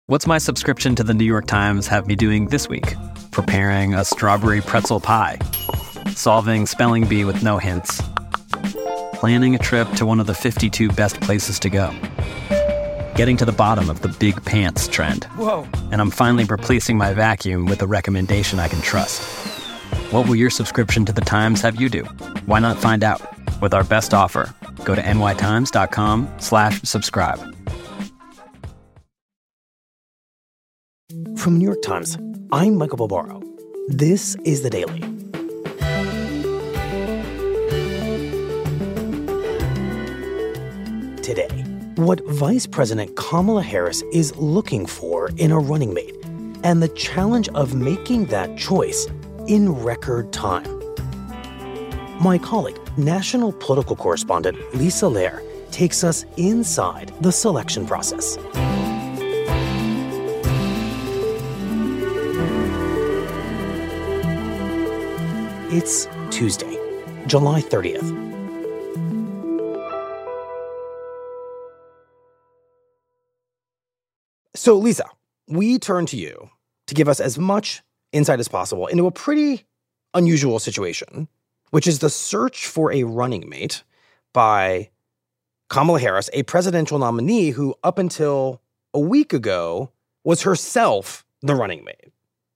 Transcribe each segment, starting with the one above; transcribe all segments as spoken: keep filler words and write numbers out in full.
What's my subscription to the New York Times have me doing this week? Preparing a strawberry pretzel pie, solving spelling bee with no hints, planning a trip to one of the fifty-two best places to go, getting to the bottom of the big pants trend. Whoa. And I'm finally replacing my vacuum with a recommendation I can trust. What will your subscription to the Times have you do? Why not find out? With our best offer, go to nytimes.com slash subscribe. From New York Times, I'm Michael Barbaro. This is The Daily. Today, what Vice President Kamala Harris is looking for in a running mate, and the challenge of making that choice in record time. My colleague, national political correspondent Lisa Lerer, takes us inside the selection process. It's Tuesday, July thirtieth. So, Lisa, we turn to you to give us as much insight as possible into a pretty unusual situation, which is the search for a running mate by Kamala Harris, a presidential nominee who up until a week ago was herself the running mate.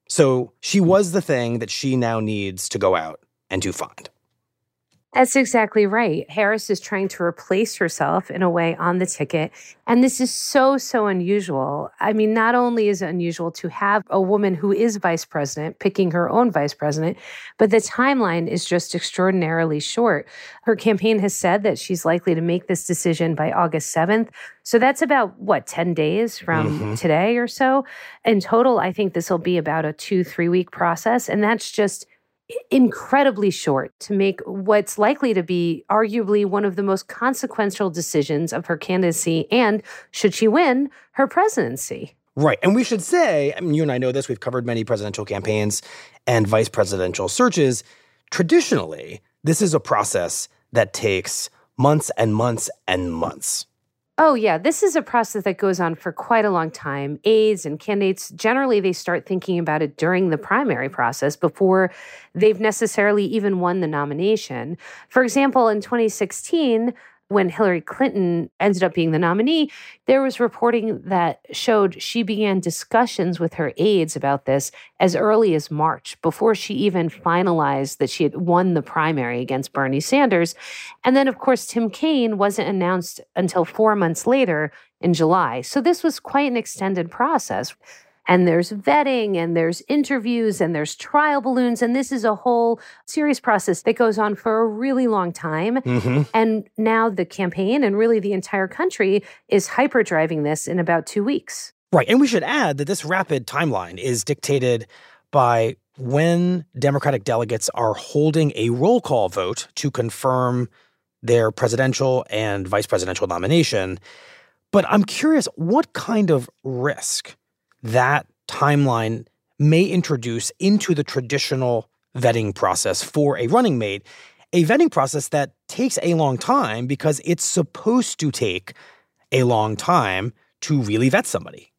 So she was the thing that she now needs to go out and to find. That's exactly right. Harris is trying to replace herself in a way on the ticket. And this is so, so unusual. I mean, not only is it unusual to have a woman who is vice president picking her own vice president, but the timeline is just extraordinarily short. Her campaign has said that she's likely to make this decision by August seventh. So that's about, what, ten days from mm-hmm. today or so? In total, I think this will be about a two, three-week process. And that's just incredibly short to make what's likely to be arguably one of the most consequential decisions of her candidacy and, should she win, her presidency. Right. And we should say, I mean, you and I know this, we've covered many presidential campaigns and vice presidential searches. Traditionally, this is a process that takes months and months and months. Oh, yeah. This is a process that goes on for quite a long time. Aides and candidates, generally, they start thinking about it during the primary process before they've necessarily even won the nomination. For example, in twenty sixteen, when Hillary Clinton ended up being the nominee, there was reporting that showed she began discussions with her aides about this as early as March, before she even finalized that she had won the primary against Bernie Sanders. And then, of course, Tim Kaine wasn't announced until four months later in July. So this was quite an extended process. And there's vetting, and there's interviews, and there's trial balloons. And this is a whole serious process that goes on for a really long time. Mm-hmm. And now the campaign and really the entire country is hyperdriving this in about two weeks. Right. And we should add that this rapid timeline is dictated by when Democratic delegates are holding a roll call vote to confirm their presidential and vice presidential nomination. But I'm curious, what kind of risk that timeline may introduce into the traditional vetting process for a running mate, a vetting process that takes a long time because it's supposed to take a long time to really vet somebody.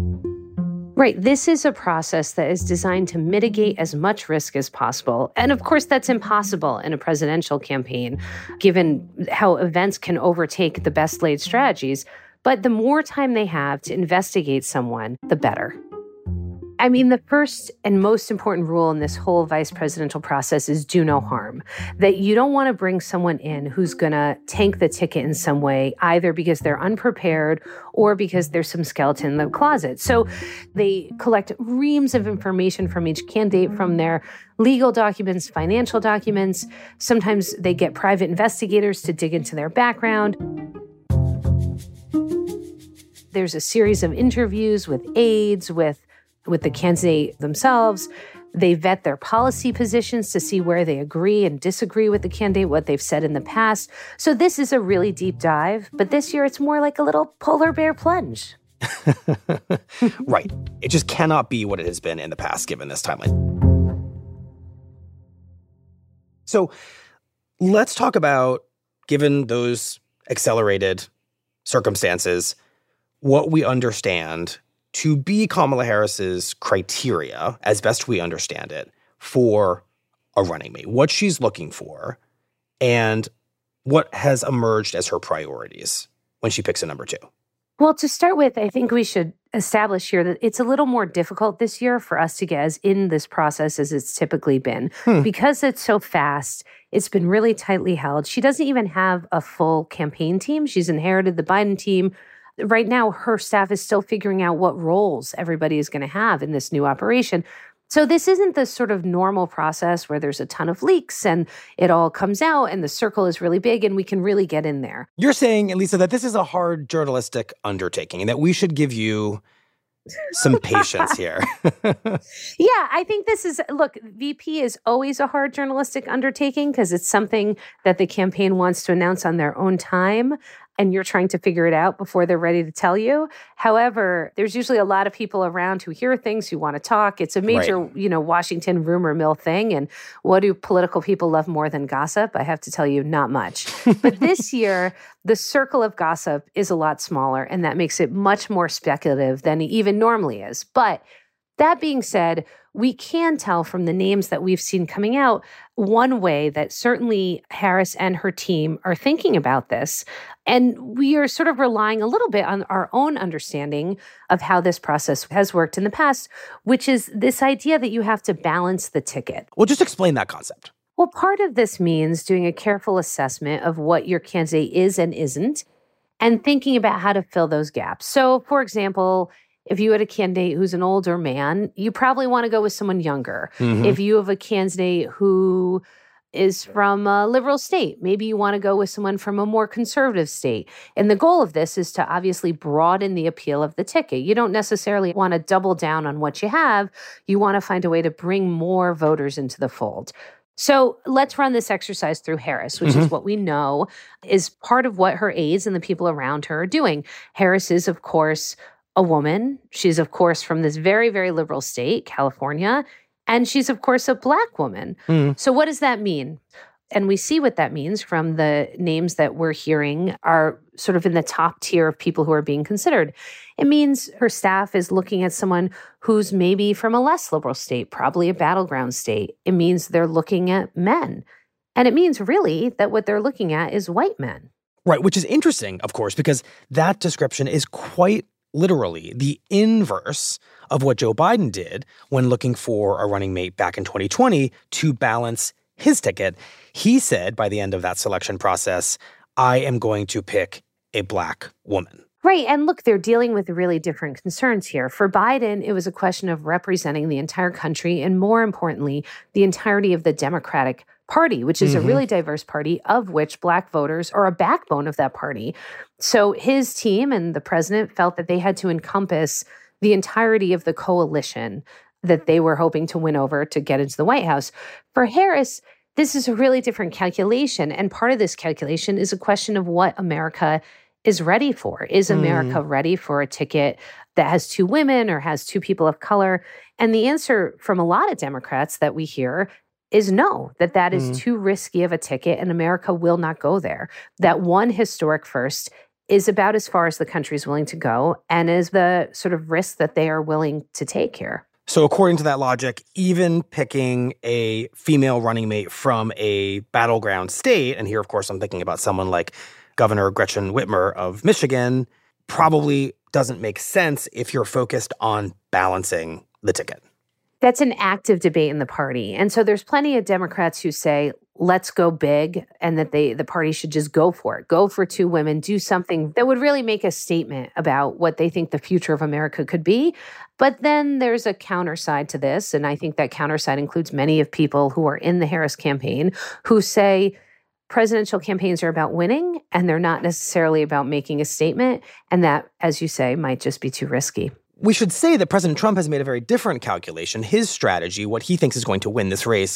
Right. This is a process that is designed to mitigate as much risk as possible. And of course, that's impossible in a presidential campaign, given how events can overtake the best laid strategies. But the more time they have to investigate someone, the better. I mean, the first and most important rule in this whole vice presidential process is do no harm. That you don't want to bring someone in who's going to tank the ticket in some way, either because they're unprepared or because there's some skeleton in the closet. So they collect reams of information from each candidate, from their legal documents, financial documents. Sometimes they get private investigators to dig into their background. There's a series of interviews with aides, with, with the candidate themselves. They vet their policy positions to see where they agree and disagree with the candidate, what they've said in the past. So this is a really deep dive, but this year it's more like a little polar bear plunge. Right. It just cannot be what it has been in the past, given this timeline. So let's talk about, given those accelerated circumstances, what we understand to be Kamala Harris's criteria, as best we understand it, for a running mate, what she's looking for, and what has emerged as her priorities when she picks a number two? Well, to start with, I think we should establish here that it's a little more difficult this year for us to get as in this process as it's typically been. Hmm. Because it's so fast, it's been really tightly held. She doesn't even have a full campaign team. She's inherited the Biden team. Right now, her staff is still figuring out what roles everybody is going to have in this new operation. So this isn't the sort of normal process where there's a ton of leaks and it all comes out and the circle is really big and we can really get in there. You're saying, Lisa, that this is a hard journalistic undertaking and that we should give you some patience here. Yeah, I think this is, look, V P is always a hard journalistic undertaking because it's something that the campaign wants to announce on their own time. And you're trying to figure it out before they're ready to tell you. However, there's usually a lot of people around who hear things, who want to talk. It's a major, right. you know, Washington rumor mill thing. And what do political people love more than gossip? I have to tell you, not much. But this year, the circle of gossip is a lot smaller, and that makes it much more speculative than it even normally is. But that being said, we can tell from the names that we've seen coming out one way that certainly Harris and her team are thinking about this. And we are sort of relying a little bit on our own understanding of how this process has worked in the past, which is this idea that you have to balance the ticket. Well, just explain that concept. Well, part of this means doing a careful assessment of what your candidate is and isn't, and thinking about how to fill those gaps. So, for example, if you had a candidate who's an older man, you probably want to go with someone younger. Mm-hmm. If you have a candidate who is from a liberal state, maybe you want to go with someone from a more conservative state. And the goal of this is to obviously broaden the appeal of the ticket. You don't necessarily want to double down on what you have. You want to find a way to bring more voters into the fold. So let's run this exercise through Harris, which mm-hmm. is what we know is part of what her aides and the people around her are doing. Harris is, of course, a woman. She's, of course, from this very, very liberal state, California. And she's, of course, a Black woman. Mm. So what does that mean? And we see what that means from the names that we're hearing are sort of in the top tier of people who are being considered. It means her staff is looking at someone who's maybe from a less liberal state, probably a battleground state. It means they're looking at men. And it means really that what they're looking at is white men. Right, which is interesting, of course, because that description is quite literally the inverse of what Joe Biden did when looking for a running mate back in twenty twenty to balance his ticket. He said by the end of that selection process, I am going to pick a Black woman. Right. And look, they're dealing with really different concerns here. For Biden, it was a question of representing the entire country and, more importantly, the entirety of the Democratic Party, which is mm-hmm. a really diverse party, of which Black voters are a backbone of that party. So his team and the president felt that they had to encompass the entirety of the coalition that they were hoping to win over to get into the White House. For Harris, this is a really different calculation. And part of this calculation is a question of what America is ready for. Is America mm. ready for a ticket that has two women or has two people of color? And the answer from a lot of Democrats that we hear is no, that that is mm. too risky of a ticket and America will not go there. That one historic first is about as far as the country's willing to go and is the sort of risk that they are willing to take here. So according to that logic, even picking a female running mate from a battleground state, and here, of course, I'm thinking about someone like Governor Gretchen Whitmer of Michigan, probably doesn't make sense if you're focused on balancing the ticket. That's an active debate in the party. And so there's plenty of Democrats who say, let's go big, and that they the party should just go for it. Go for two women, do something that would really make a statement about what they think the future of America could be. But then there's a counter side to this, and I think that counter side includes many of people who are in the Harris campaign who say presidential campaigns are about winning, and they're not necessarily about making a statement, and that, as you say, might just be too risky. We should say that President Trump has made a very different calculation. His strategy, what he thinks is going to win this race,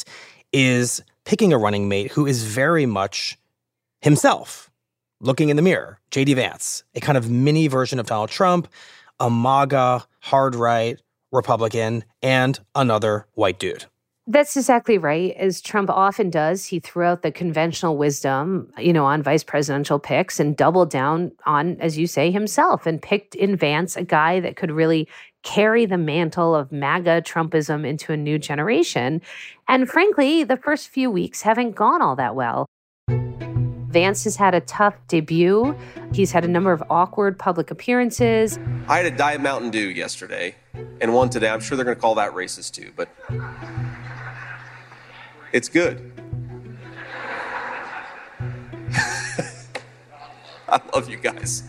is picking a running mate who is very much himself, looking in the mirror, J D Vance, a kind of mini version of Donald Trump, a MAGA, hard-right Republican, and another white dude. That's exactly right. As Trump often does, he threw out the conventional wisdom, you know, on vice presidential picks and doubled down on, as you say, himself and picked in Vance a guy that could really carry the mantle of MAGA Trumpism into a new generation. And frankly, the first few weeks haven't gone all that well. Vance has had a tough debut. He's had a number of awkward public appearances. I had a Diet Mountain Dew yesterday and one today. I'm sure they're going to call that racist too, but it's good. I love you guys.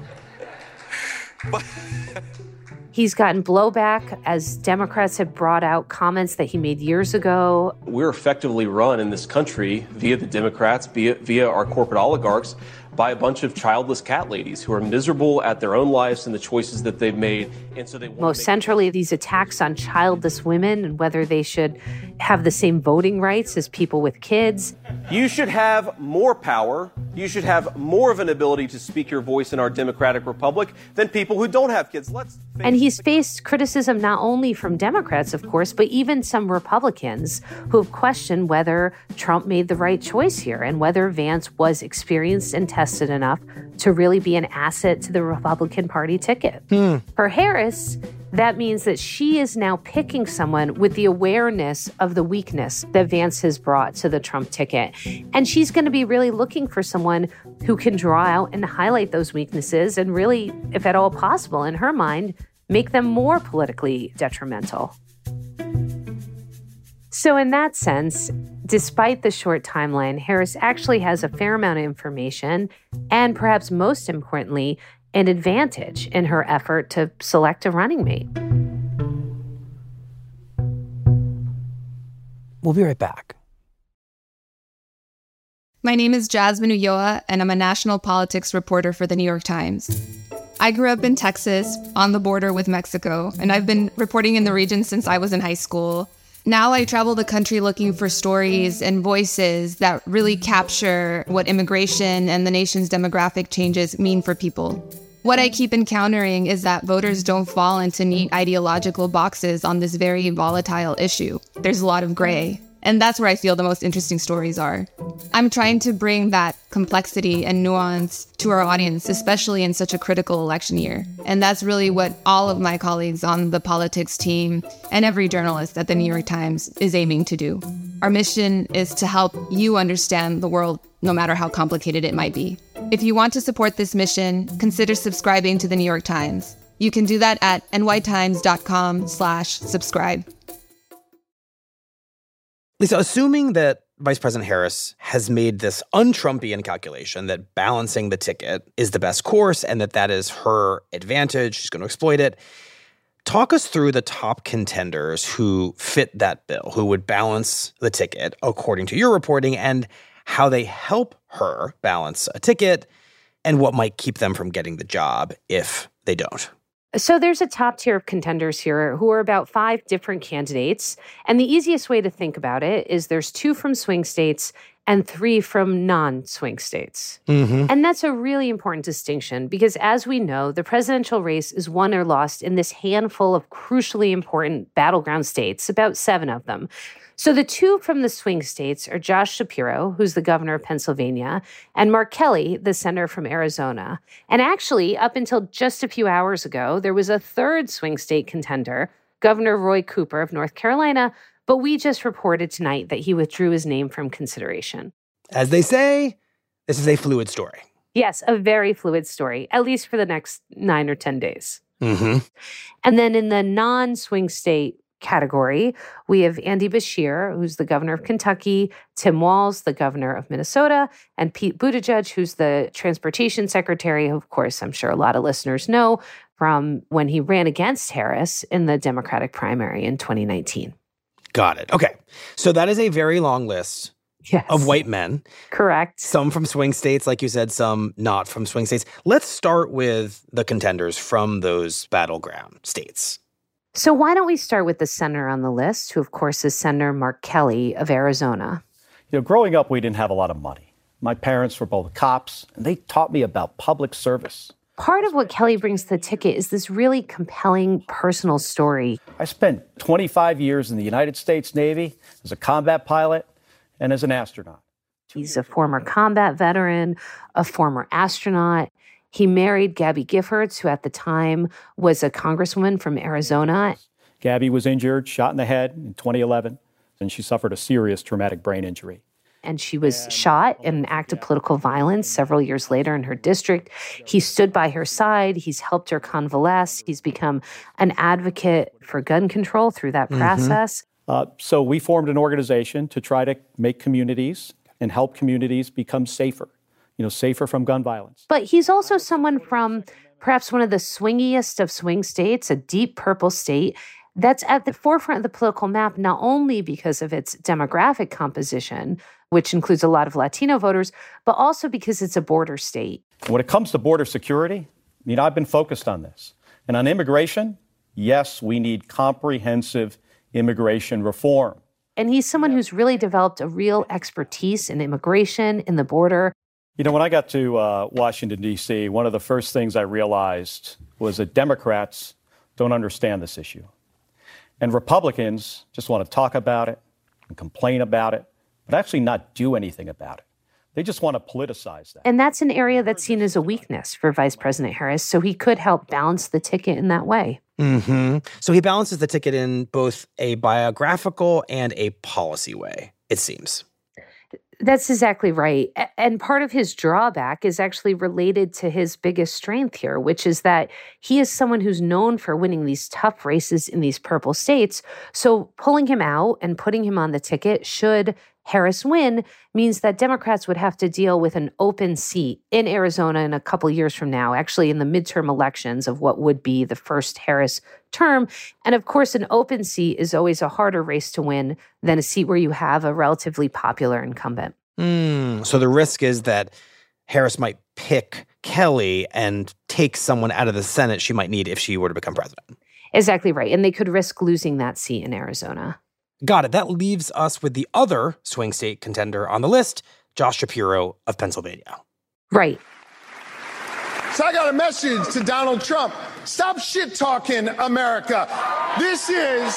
But he's gotten blowback as Democrats have brought out comments that he made years ago. We're effectively run in this country via the Democrats, via, via our corporate oligarchs, by a bunch of childless cat ladies who are miserable at their own lives and the choices that they've made. And so they want Most make- centrally, these attacks on childless women and whether they should have the same voting rights as people with kids. You should have more power. You should have more of an ability to speak your voice in our democratic republic than people who don't have kids. Let's face And he's faced criticism not only from Democrats, of course, but even some Republicans who have questioned whether Trump made the right choice here and whether Vance was experienced and tested enough to really be an asset to the Republican Party ticket. Hmm. For Harris, that means that she is now picking someone with the awareness of the weakness that Vance has brought to the Trump ticket. And she's going to be really looking for someone who can draw out and highlight those weaknesses and really, if at all possible, in her mind, make them more politically detrimental. So in that sense, despite the short timeline, Harris actually has a fair amount of information and perhaps most importantly, an advantage in her effort to select a running mate. We'll be right back. My name is Jasmine Ulloa, and I'm a national politics reporter for The New York Times. I grew up in Texas, on the border with Mexico, and I've been reporting in the region since I was in high school. Now I travel the country looking for stories and voices that really capture what immigration and the nation's demographic changes mean for people. What I keep encountering is that voters don't fall into neat ideological boxes on this very volatile issue. There's a lot of gray. And that's where I feel the most interesting stories are. I'm trying to bring that complexity and nuance to our audience, especially in such a critical election year. And that's really what all of my colleagues on the politics team and every journalist at the New York Times is aiming to do. Our mission is to help you understand the world, no matter how complicated it might be. If you want to support this mission, consider subscribing to the New York Times. You can do that at nytimes.com slash subscribe. Lisa, assuming that Vice President Harris has made this un-Trumpian calculation that balancing the ticket is the best course and that that is her advantage, she's going to exploit it, talk us through the top contenders who fit that bill, who would balance the ticket according to your reporting, and how they help her balance a ticket and what might keep them from getting the job if they don't. So there's a top tier of contenders here who are about five different candidates. And the easiest way to think about it is there's two from swing states and three from non-swing states. Mm-hmm. And that's a really important distinction because as we know, the presidential race is won or lost in this handful of crucially important battleground states, about seven of them. So the two from the swing states are Josh Shapiro, who's the governor of Pennsylvania, and Mark Kelly, the senator from Arizona. And actually, up until just a few hours ago, there was a third swing state contender, Governor Roy Cooper of North Carolina, but we just reported tonight that he withdrew his name from consideration. As they say, this is a fluid story. Yes, a very fluid story, at least for the next nine or ten days. Mm-hmm. And then in the non-swing state category, we have Andy Beshear, who's the governor of Kentucky, Tim Walz, the governor of Minnesota, and Pete Buttigieg, who's the transportation secretary, who, of course, I'm sure a lot of listeners know from when he ran against Harris in the Democratic primary in twenty nineteen. Got it. Okay. So that is a very long list Yes. of white men. Correct. Some from swing states, like you said, some not from swing states. Let's start with the contenders from those battleground states. So why don't we start with the senator on the list, who, of course, is Senator Mark Kelly of Arizona. You know, growing up, we didn't have a lot of money. My parents were both cops, and they taught me about public service. Part of what Kelly brings to the ticket is this really compelling personal story. I spent twenty-five years in the United States Navy as a combat pilot and as an astronaut. He's a former combat veteran, a former astronaut. He married Gabby Giffords, who at the time was a congresswoman from Arizona. Gabby was injured, shot in the head in twenty eleven, and she suffered a serious traumatic brain injury. And she was shot in an act of political violence several years later in her district. He stood by her side. He's helped her convalesce. He's become an advocate for gun control through that process. Mm-hmm. Uh, so we formed an organization to try to make communities and help communities become safer, you know, safer from gun violence. But he's also someone from perhaps one of the swingiest of swing states, a deep purple state, that's at the forefront of the political map, not only because of its demographic composition, which includes a lot of Latino voters, but also because it's a border state. When it comes to border security, I mean, I've been focused on this. And on immigration, yes, we need comprehensive immigration reform. And he's someone who's really developed a real expertise in immigration, in the border. You know, when I got to uh, Washington, D C, one of the first things I realized was that Democrats don't understand this issue. And Republicans just want to talk about it and complain about it, but actually not do anything about it. They just want to politicize that. And that's an area that's seen as a weakness for Vice President Harris, so he could help balance the ticket in that way. Mm-hmm. So he balances the ticket in both a biographical and a policy way, it seems. That's exactly right. And part of his drawback is actually related to his biggest strength here, which is that he is someone who's known for winning these tough races in these purple states. So pulling him out and putting him on the ticket, should Harris win, means that Democrats would have to deal with an open seat in Arizona in a couple years from now, actually in the midterm elections of what would be the first Harris term. And of course, an open seat is always a harder race to win than a seat where you have a relatively popular incumbent. Mm, so the risk is that Harris might pick Kelly and take someone out of the Senate she might need if she were to become president. Exactly right. And they could risk losing that seat in Arizona. Got it. That leaves us with the other swing state contender on the list, Josh Shapiro of Pennsylvania. Right. So I got a message to Donald Trump. Stop shit-talking America. This is,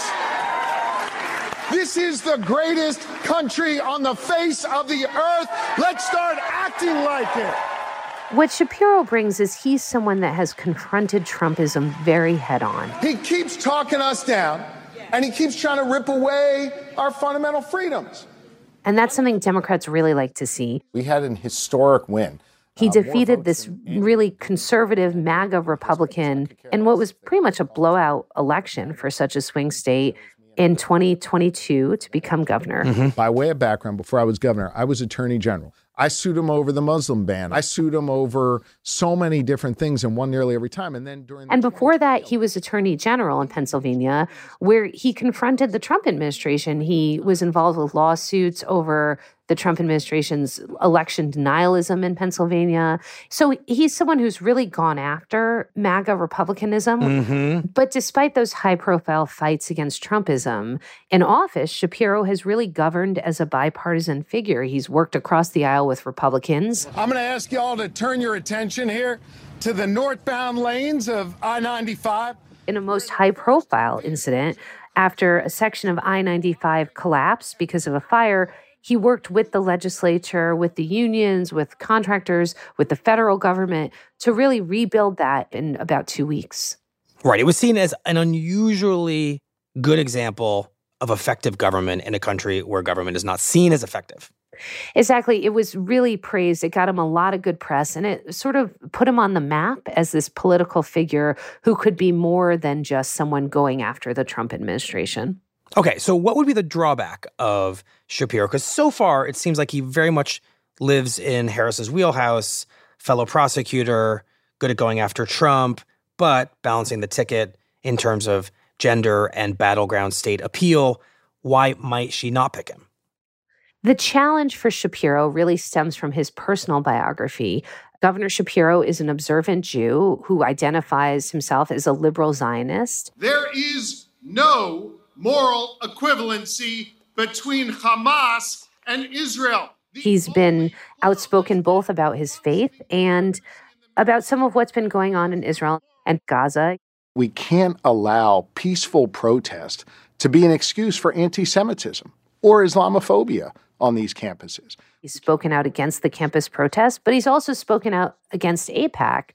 this is the greatest country on the face of the earth. Let's start acting like it. What Shapiro brings is he's someone that has confronted Trumpism very head-on. He keeps talking us down, and he keeps trying to rip away our fundamental freedoms. And that's something Democrats really like to see. We had an historic win. He defeated this really conservative MAGA Republican in what was pretty much a blowout election for such a swing state in twenty twenty-two to become governor. Mm-hmm. By way of background, before I was governor, I was attorney general. I sued him over the Muslim ban. I sued him over so many different things and won nearly every time. And then during And before that, he was attorney general in Pennsylvania, where he confronted the Trump administration. He was involved with lawsuits over the Trump administration's election denialism in Pennsylvania. So he's someone who's really gone after MAGA Republicanism. Mm-hmm. But despite those high-profile fights against Trumpism, in office, Shapiro has really governed as a bipartisan figure. He's worked across the aisle with Republicans. I'm going to ask you all to turn your attention here to the northbound lanes of I ninety-five. In a most high-profile incident, after a section of I ninety-five collapsed because of a fire, he worked with the legislature, with the unions, with contractors, with the federal government to really rebuild that in about two weeks. Right. It was seen as an unusually good example of effective government in a country where government is not seen as effective. Exactly. It was really praised. It got him a lot of good press, and it sort of put him on the map as this political figure who could be more than just someone going after the Trump administration. Okay, so what would be the drawback of Shapiro? Because so far, it seems like he very much lives in Harris's wheelhouse, fellow prosecutor, good at going after Trump, but balancing the ticket in terms of gender and battleground state appeal. Why might she not pick him? The challenge for Shapiro really stems from his personal biography. Governor Shapiro is an observant Jew who identifies himself as a liberal Zionist. There is no moral equivalency between Hamas and Israel. He's been outspoken both about his faith and about some of what's been going on in Israel and Gaza. We can't allow peaceful protest to be an excuse for anti-Semitism or Islamophobia on these campuses. He's spoken out against the campus protests, but he's also spoken out against AIPAC.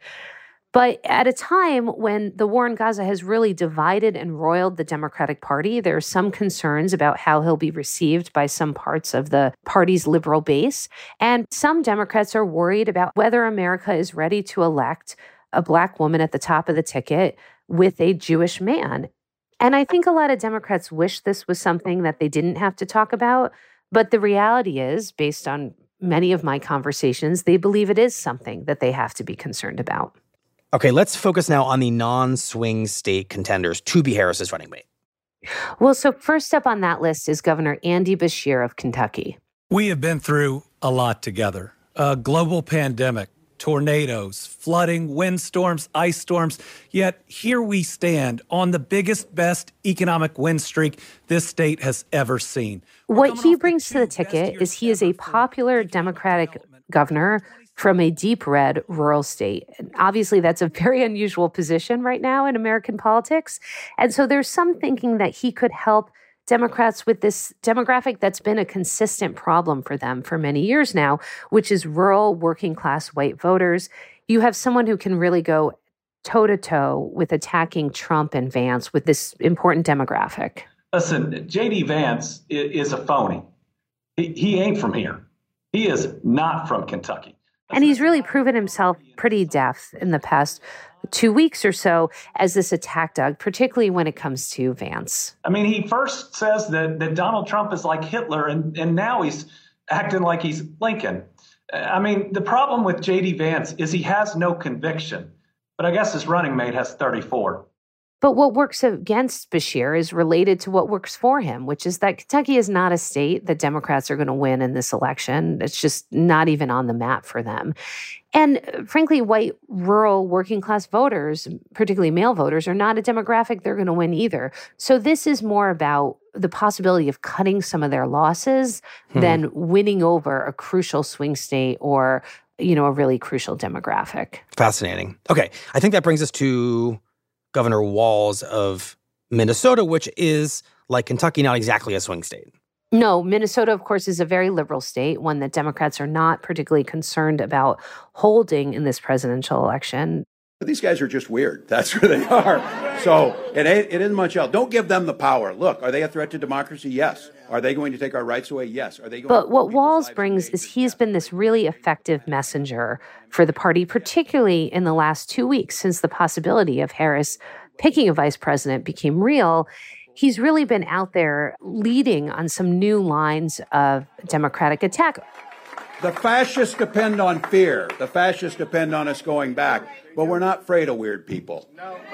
But at a time when the war in Gaza has really divided and roiled the Democratic Party, there are some concerns about how he'll be received by some parts of the party's liberal base. And some Democrats are worried about whether America is ready to elect a Black woman at the top of the ticket with a Jewish man. And I think a lot of Democrats wish this was something that they didn't have to talk about. But the reality is, based on many of my conversations, they believe it is something that they have to be concerned about. Okay, let's focus now on the non-swing state contenders to be Harris's running mate. Well, so first up on that list is Governor Andy Beshear of Kentucky. We have been through a lot together. A global pandemic, tornadoes, flooding, windstorms, ice storms. Yet here we stand on the biggest, best economic win streak this state has ever seen. What he brings to the ticket is he is a popular Democratic governor from a deep red rural state. And obviously, that's a very unusual position right now in American politics. And so there's some thinking that he could help Democrats with this demographic that's been a consistent problem for them for many years now, which is rural working class white voters. You have someone who can really go toe-to-toe with attacking Trump and Vance with this important demographic. Listen, J D. Vance is a phony. He, he ain't from here. He is not from Kentucky. And he's really proven himself pretty deft in the past two weeks or so as this attack dog, particularly when it comes to Vance. I mean, he first says that, that Donald Trump is like Hitler, and, and now he's acting like he's Lincoln. I mean, the problem with J D. Vance is he has no conviction, but I guess his running mate has thirty-four. But what works against Beshear is related to what works for him, which is that Kentucky is not a state that Democrats are going to win in this election. It's just not even on the map for them. And frankly, white, rural, working class voters, particularly male voters, are not a demographic they're going to win either. So this is more about the possibility of cutting some of their losses hmm. than winning over a crucial swing state or, you know, a really crucial demographic. Fascinating. Okay, I think that brings us to Governor Walz of Minnesota, which is, like Kentucky, not exactly a swing state. No, Minnesota, of course, is a very liberal state, one that Democrats are not particularly concerned about holding in this presidential election. These guys are just weird. That's who they are. So it ain't, it isn't much else. Don't give them the power. Look, are they a threat to democracy? Yes. Are they going to take our rights away? Yes. Are they going But to what Walz brings is he's been this really effective messenger for the party, particularly in the last two weeks since the possibility of Harris picking a vice president became real. He's really been out there leading on some new lines of Democratic attack. The fascists depend on fear. The fascists depend on us going back. But we're not afraid of weird people.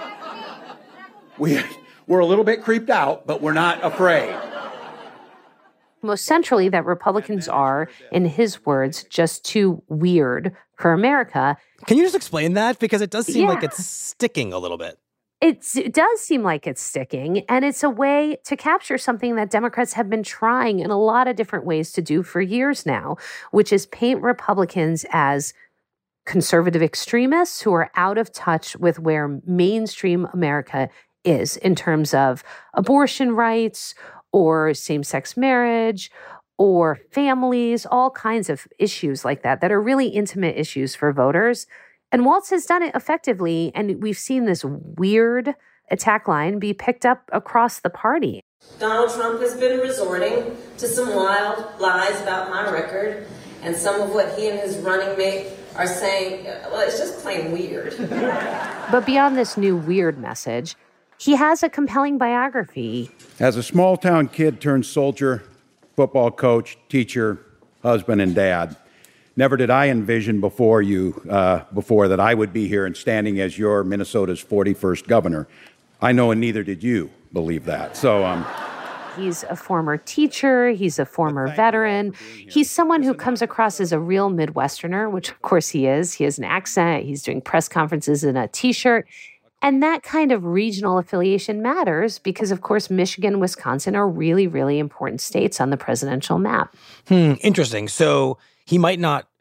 We, we're a little bit creeped out, but we're not afraid. Most centrally, that Republicans are, in his words, just too weird for America. Can you just explain that? Because it does seem yeah. like it's sticking a little bit. It's, it does seem like it's sticking, and it's a way to capture something that Democrats have been trying in a lot of different ways to do for years now, which is paint Republicans as conservative extremists who are out of touch with where mainstream America is in terms of abortion rights or same-sex marriage or families, all kinds of issues like that that are really intimate issues for voters. And Walz has done it effectively, and we've seen this weird attack line be picked up across the party. Donald Trump has been resorting to some wild lies about my record, and some of what he and his running mate are saying, well, it's just plain weird. But beyond this new weird message, he has a compelling biography. As a small-town kid turned soldier, football coach, teacher, husband, and dad, never did I envision before you, uh, before that I would be here and standing as your Minnesota's forty-first governor. I know, and neither did you believe that. So, um, he's a former teacher. He's a former veteran. He's someone who comes across as a real Midwesterner, which of course he is. He has an accent. He's doing press conferences in a T-shirt. And that kind of regional affiliation matters because, of course, Michigan, Wisconsin are really, really important states on the presidential map. Hmm, interesting. So he might not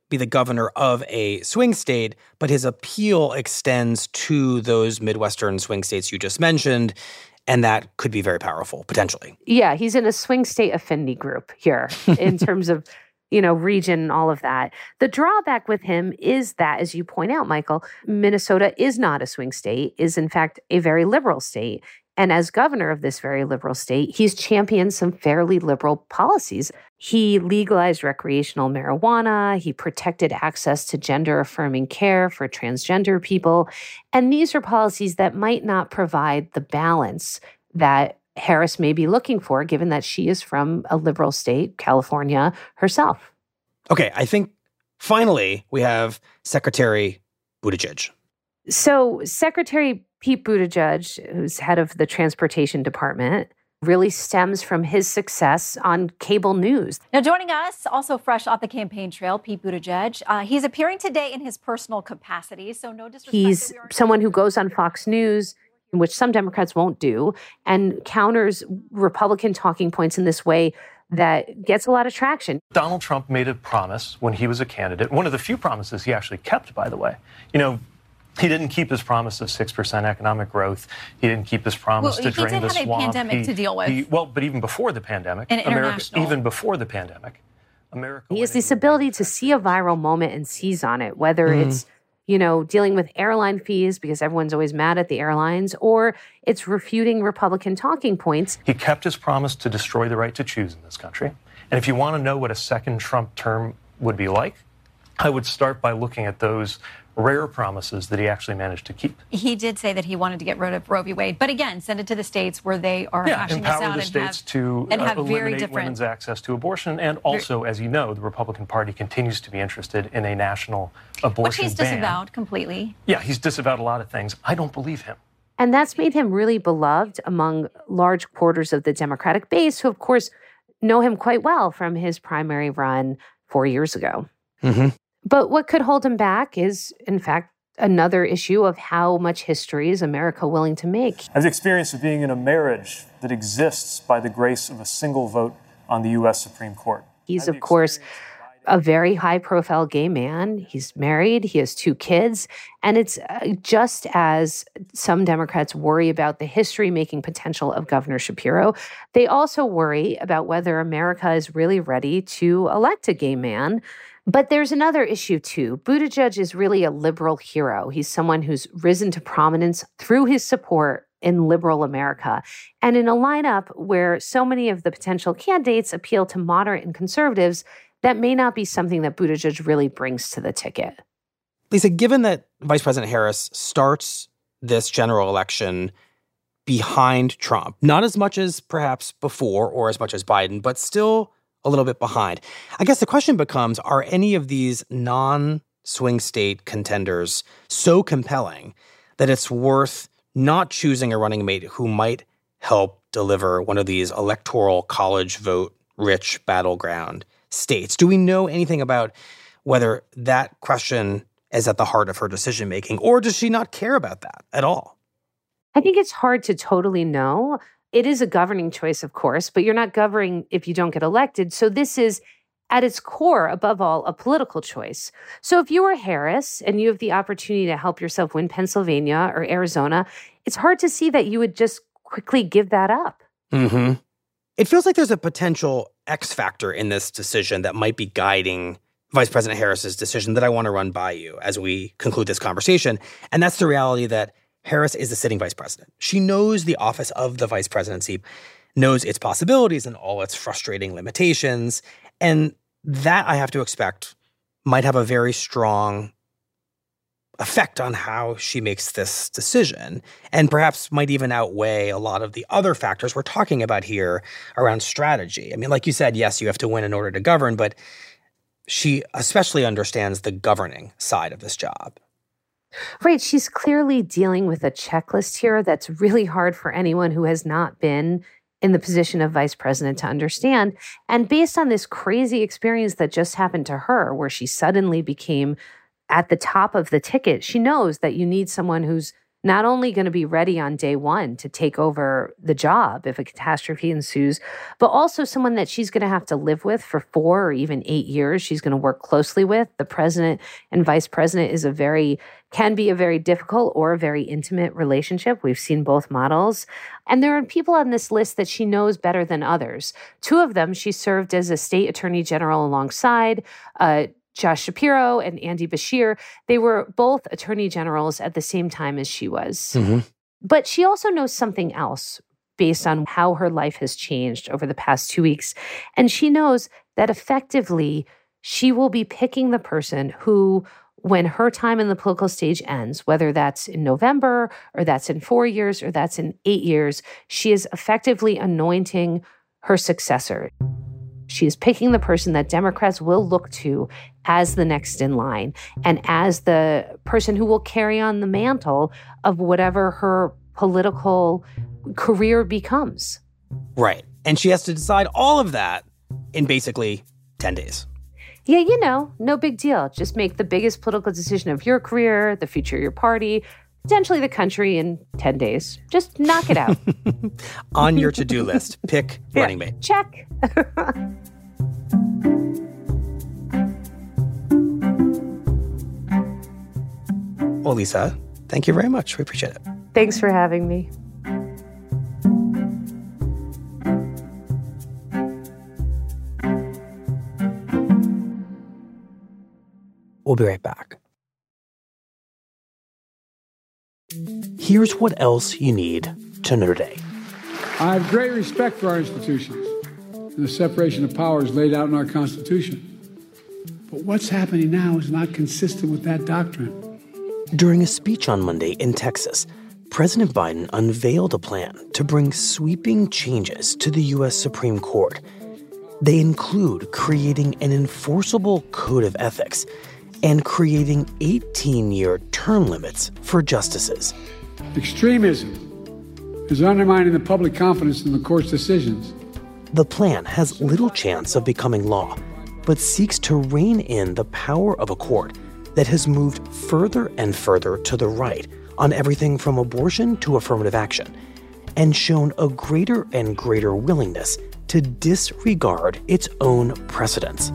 be the governor of a swing state, but his appeal extends to those Midwestern swing states you just mentioned, and that could be very powerful, potentially. Yeah, he's in a swing state affinity group here in terms of, you know, region and all of that. The drawback with him is that, as you point out, Michael, Minnesota is not a swing state, is in fact a very liberal state. And as governor of this very liberal state, he's championed some fairly liberal policies. He legalized recreational marijuana. He protected access to gender-affirming care for transgender people. And these are policies that might not provide the balance that Harris may be looking for, given that she is from a liberal state, California, herself. Okay, I think finally we have Secretary Buttigieg. So Secretary Pete Buttigieg, who's head of the Transportation Department, really stems from his success on cable news. Now, joining us, also fresh off the campaign trail, Pete Buttigieg. Uh, he's appearing today in his personal capacity, so no disrespect. He's someone who goes on Fox News, which some Democrats won't do, and counters Republican talking points in this way that gets a lot of traction. Donald Trump made a promise when he was a candidate, one of the few promises he actually kept, by the way. You know, he didn't keep his promise of six percent economic growth. He didn't keep his promise well, to drain the swamp. He did have a pandemic he, to deal with. He, well, but even before the pandemic, and America, international. even before the pandemic, America. He has this ability to see a viral moment and seize on it, whether mm. it's, you know, dealing with airline fees because everyone's always mad at the airlines, or it's refuting Republican talking points. He kept his promise to destroy the right to choose in this country. And if you want to know what a second Trump term would be like, I would start by looking at those rare promises that he actually managed to keep. He did say that he wanted to get rid of Roe v. Wade, but again, send it to the states where they are yeah, hashing this out empower the and states have, to and have uh, very eliminate different women's access to abortion. And also, as you know, the Republican Party continues to be interested in a national abortion Which he's ban. disavowed completely. Yeah, he's disavowed a lot of things. I don't believe him. And that's made him really beloved among large quarters of the Democratic base, who, of course, know him quite well from his primary run four years ago. Mm-hmm. But what could hold him back is, in fact, another issue of how much history is America willing to make. I have the experience of being in a marriage that exists by the grace of a single vote on the U S Supreme Court. He's, of course, a very high-profile gay man. He's married. He has two kids. And it's uh, just as some Democrats worry about the history-making potential of Governor Shapiro, they also worry about whether America is really ready to elect a gay man. But there's another issue, too. Buttigieg is really a liberal hero. He's someone who's risen to prominence through his support in liberal America. And in a lineup where so many of the potential candidates appeal to moderate and conservatives, that may not be something that Buttigieg really brings to the ticket. Lisa, given that Vice President Harris starts this general election behind Trump, not as much as perhaps before or as much as Biden, but still a little bit behind. I guess the question becomes, are any of these non-swing state contenders so compelling that it's worth not choosing a running mate who might help deliver one of these electoral college vote rich battleground states? Do we know anything about whether that question is at the heart of her decision making, or does she not care about that at all? I think it's hard to totally know. It is a governing choice, of course, but you're not governing if you don't get elected. So this is, at its core, above all, a political choice. So if you were Harris and you have the opportunity to help yourself win Pennsylvania or Arizona, it's hard to see that you would just quickly give that up. Mm-hmm. It feels like there's a potential X factor in this decision that might be guiding Vice President Harris's decision that I want to run by you as we conclude this conversation. And that's the reality that Harris is the sitting vice president. She knows the office of the vice presidency, knows its possibilities and all its frustrating limitations. And that, I have to expect, might have a very strong effect on how she makes this decision, and perhaps might even outweigh a lot of the other factors we're talking about here around strategy. I mean, like you said, yes, you have to win in order to govern, but she especially understands the governing side of this job. Right. She's clearly dealing with a checklist here that's really hard for anyone who has not been in the position of vice president to understand. And based on this crazy experience that just happened to her, where she suddenly became at the top of the ticket, she knows that you need someone who's not only going to be ready on day one to take over the job if a catastrophe ensues, but also someone that she's going to have to live with for four or even eight years. She's going to work closely with. The president and vice president is a very, can be a very difficult or a very intimate relationship. We've seen both models. And there are people on this list that she knows better than others. Two of them, she served as a state attorney general alongside uh, Josh Shapiro and Andy Beshear. They were both attorney generals at the same time as she was. Mm-hmm. But she also knows something else based on how her life has changed over the past two weeks. And she knows that effectively she will be picking the person who, when her time in the political stage ends, whether that's in November or that's in four years or that's in eight years, she is effectively anointing her successor. She is picking the person that Democrats will look to as the next in line and as the person who will carry on the mantle of whatever her political career becomes. Right. And she has to decide all of that in basically ten days. Yeah, you know, no big deal. Just make the biggest political decision of your career, the future of your party, potentially the country in ten days. Just knock it out. On your to-do list, pick Yeah, running mate. check. Well, Lisa, thank you very much. We appreciate it. Thanks for having me. We'll be right back. Here's what else you need to know today. I have great respect for our institutions and the separation of powers laid out in our Constitution. But what's happening now is not consistent with that doctrine. During a speech on Monday in Texas, President Biden unveiled a plan to bring sweeping changes to the U S Supreme Court. They include creating an enforceable code of ethics and creating eighteen-year term limits for justices. Extremism is undermining the public confidence in the court's decisions. The plan has little chance of becoming law, but seeks to rein in the power of a court that has moved further and further to the right on everything from abortion to affirmative action, and shown a greater and greater willingness to disregard its own precedents.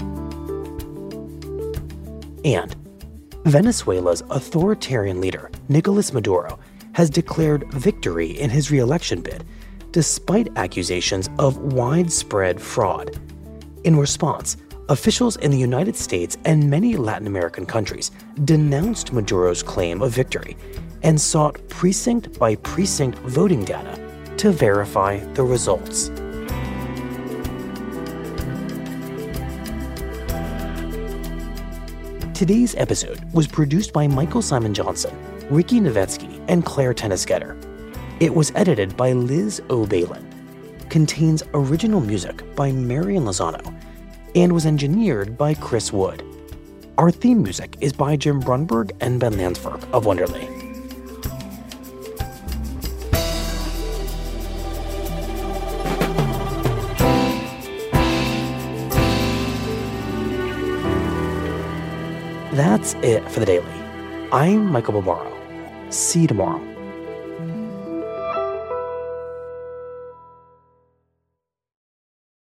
And Venezuela's authoritarian leader, Nicolas Maduro, has declared victory in his re-election bid, despite accusations of widespread fraud. In response, officials in the United States and many Latin American countries denounced Maduro's claim of victory and sought precinct-by-precinct voting data to verify the results. Today's episode was produced by Michael Simon Johnson, Ricky Novetsky, and Claire Tennis-Getter. It was edited by Liz O'Balin, contains original music by Marian Lozano, and was engineered by Chris Wood. Our theme music is by Jim Brunberg and Ben Landsberg of Wonderly. That's it for the Daily. I'm Michael Barbaro. See you tomorrow.